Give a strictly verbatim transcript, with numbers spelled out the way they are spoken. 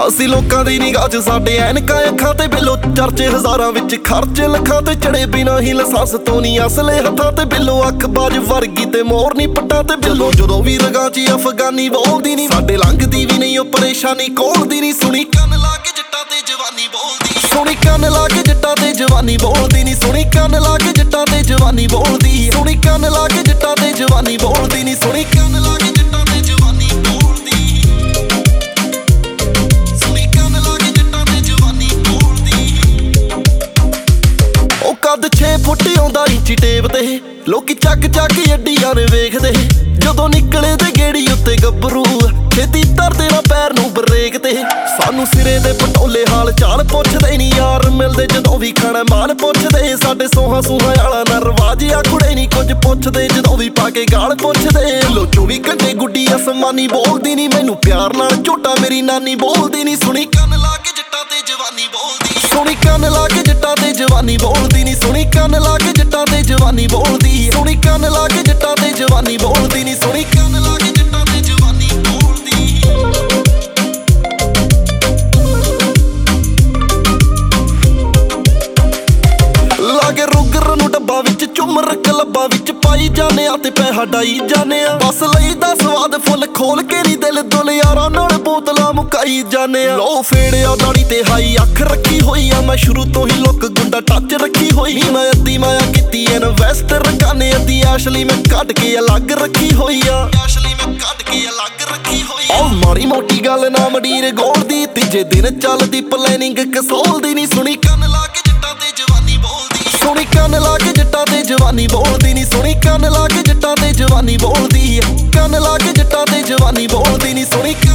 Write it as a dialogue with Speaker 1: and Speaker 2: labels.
Speaker 1: ਅਸੀਂ ਲੋਕਾਂ ਦੀ ਨਿਗਾਹ 'ਚ ਸਾਡੇ ਐਨਕਾਂ ਅੱਖਾਂ ਤੇ ਬਿੱਲੋ, ਚਰਚੇ ਹਜ਼ਾਰਾਂ ਵਿੱਚ ਖਰਚੇ ਲੱਖਾਂ ਤੇ ਚੜੇ ਬਿਨਾਂ ਹੀ ਲਾਇਸੈਂਸ ਤੋਂ ਨਹੀਂ ਅਸਲੇ ਹੱਥਾਂ ਤੇ ਬਿੱਲੋ, ਅੱਖ ਬਾਜ ਵਰਗੀ ਤੇ ਮੋਰ ਨਹੀਂ ਪੱਟਾਂ ਤੇ ਬਿੱਲੋ। ਜਦੋਂ ਵੀ ਰਗਾਂ 'ਚ ਅਫਗਾਨੀ ਬੋਲਦੀ ਨਹੀਂ, ਸਾਡੇ ਲੰਘਦੀ ਵੀ ਨਹੀਂ ਉਹ ਪਰੇਸ਼ਾਨੀ ਕੋਲਦੀ ਨਹੀਂ। ਸੁਣੀ ਕੰਨ ਲਾ ਕੇ ਜੱਟਾਂ ਤੇ ਜਵਾਨੀ ਬੋਲਦੀ, ਸੁਣੀ ਕੰਨ ਲਾ ਕੇ ਜੱਟਾਂ ਤੇ ਜਵਾਨੀ ਬੋਲਦੀ ਨਹੀਂ, ਸੁਣੀ ਕੰਨ ਲਾ ਕੇ ਜੱਟਾਂ ਤੇ ਜਵਾਨੀ ਬੋਲਦੀ, ਸੁਣੀ ਕੰਨ ਲਾ ਕੇ ਜੱਟਾਂ ਤੇ ਜਵਾਨੀ ਬੋਲਦੀ ਨਹੀਂ, ਸੁਣੀ ਕੰਨ ਲਾ ਕੇ ਜੱਟਾਂ ਤੇ ਜਵਾਨੀ ਬੋਲਦੀ, ਸੁਣੀ ਕੰਨ ਲਾ ਕੇ ਜੱਟਾਂ ਤੇ ਜਵਾਨੀ ਬੋਲਦੀ। ਉਹ ਕੱਦ ਛੇ ਫੁੱਟ ਆਉਂਦਾ ਇੰਚੀ ਟੇਪ ਤੇ, ਲੋਕੀ ਚੱਕ ਚੱਕ ਅੱਡੀਆਂ ਨੇ ਵੇਖਦੇ, ਜਦੋਂ ਨਿਕਲੇ ਤੇ ਗੇੜੀ ਉੱਤੇ ਗੱਭਰੂ ਛੇਤੀ ਧਰਦੇ ਨਾ ਪੈਰ ਨੂੰ ਬਰੇਕ ਤੇ। ਸਾਨੂੰ ਸਿਰੇ ਦੇ ਪਟੋਲੇ ਹਾਲ ਚਾਲ ਪੁੱਛਦੇ ਨਹੀਂ ਯਾਰ, ਮਿਲਦੇ ਜਦੋਂ ਵੀ ਖਾਣਾ ਮਾਲ ਪੁੱਛਦੇ, ਸਾਡੇ ਸੋਹਾਂ ਸੂਹਾਂ ਵਾਲਾ ਨਾ ਰਿਵਾਜ ਆ ਕੁੜੇ ਨਹੀਂ ਕੁਝ ਪੁੱਛਦੇ, ਜਦੋਂ ਵੀ ਪਾ ਕੇ ਗਾਲ ਪੁੱਛਦੇ। ਲੋ ਚੌਵੀ ਘੰਟੇ ਗੁੱਡੀ ਅਸਮਾਨੀ ਬੋਲਦੀ ਨਹੀਂ, ਮੈਨੂੰ ਪਿਆਰ ਨਾਲ ਝੋਟਾ ਮੇਰੀ ਨਾਨੀ ਬੋਲਦੀ ਨਹੀਂ। ਸੁਣੀ ਕੰਨ ਲਾ ਕੇ ਜੱਟਾਂ ਤੇ ਜਵਾਨੀ ਬੋਲਦੀ, ਸੁਣੀ ਕੰਨ ਲਾ ਕੇ ਜੱਟਾਂ ਤੇ ਜਵਾਨੀ ਬੋਲਦੀ ਨਹੀਂ, ਸੁਣੀ ਕੰਨ ਲਾ ਕੇ ਜੱਟਾਂ ਤੇ ਜਵਾਨੀ ਬੋਲਦੀ, ਸੁਣੀ ਕੰਨ ਲਾ ਕੇ ਜੱਟਾਂ ਤੇ ਜਵਾਨੀ ਬੋਲਦੀ ਨਹੀਂ, ਸੁਣੀ ਕੰਨ ਲਾ ਕੇ ਜੱਟਾਂ ਤੇ ਜਵਾਨੀ ਬੋਲਦੀ। ਲਾਗੇ ਰੁਗਰ ਨੂੰ ਡੱਬਾ ਵਿੱਚ ਚੁੰਮਰ ਕਲੱਬਾਂ ਵਿੱਚ ਪਾਈ ਜਾਨੇ ਆ ਤੇ ਪੈਸਾ ਡਾਈ ਜਾਨੇ ਆ, ਬਸ ਲਈ ਦਾ ਸਵਾਦ ਫੁੱਲ ਖੋਲ ਕੇ ਨੀ ਦਿਲ ਦੁਲ ਯਾਰਾਂ ਨਾਲ ਬੋਤਲਾਂ ਮੁਕਾਈ ਜਾਨੇ ਆ। ਲੋ ਫੇੜਿਆ ਦਾੜੀ ਤੇ ਹਾਈ ਅੱਖ ਰੱਖੀ ਹੋਈ ਆ, ਮੈਂ ਸ਼ੁਰੂ ਤੋਂ ਹੀ ਲੁੱਕ ਗੁੰਡਾ ਟੱਚ ਰੱਖੀ ਹੋਈ ਨੀ, ਮੈਂ ਅੱਧੀ ਮਾਇਆ ਕੀਤੀ ਇਨਵੈਸਟ ਰਕਾਨੇ, ਅੱਧੀ ਐਸ਼ਲੀ ਮੈਂ ਕੱਢ ਕੇ ਅਲੱਗ ਰੱਖੀ ਹੋਈ ਆ, ਐਸ਼ਲੀ ਮੈਂ ਕੱਢ ਕੇ ਅਲੱਗ ਰੱਖੀ ਹੋਈ ਆ। ਉਹ ਮਾੜੀ ਮੋਟੀ ਗੱਲ ਨਾ ਮਡੀਰ ਗੋਲ ਦੀ, ਤੀਜੇ ਦਿਨ ਚੱਲਦੀ ਪਲੈਨਿੰਗ ਕਸੋਲ ਦੀ ਨੀ। ਸੁਣੀ ਕੰਨ ਲਾ ਕੇ ਜੱਟਾਂ ਤੇ ਜਵਾਨੀ ਬੋਲਦੀ, ਸੁਣੀ ਕੰਨ ਲਾ ਕੇ ਜੱਟਾਂ ਤੇ ਜਵਾਨੀ ਬੋਲਦੀ ਨੀ, ਸੁਣੀ ਕੰਨ ਲਾ ਕੇ ਜੱਟਾਂ ਤੇ ਜਵਾਨੀ ਬੋਲਦੀ, ਕੰਨ ਲਾ ਕੇ ਜੱਟਾਂ ਤੇ ਜਵਾਨੀ ਬੋਲਦੀ ਨੀ, ਸੁਣੀ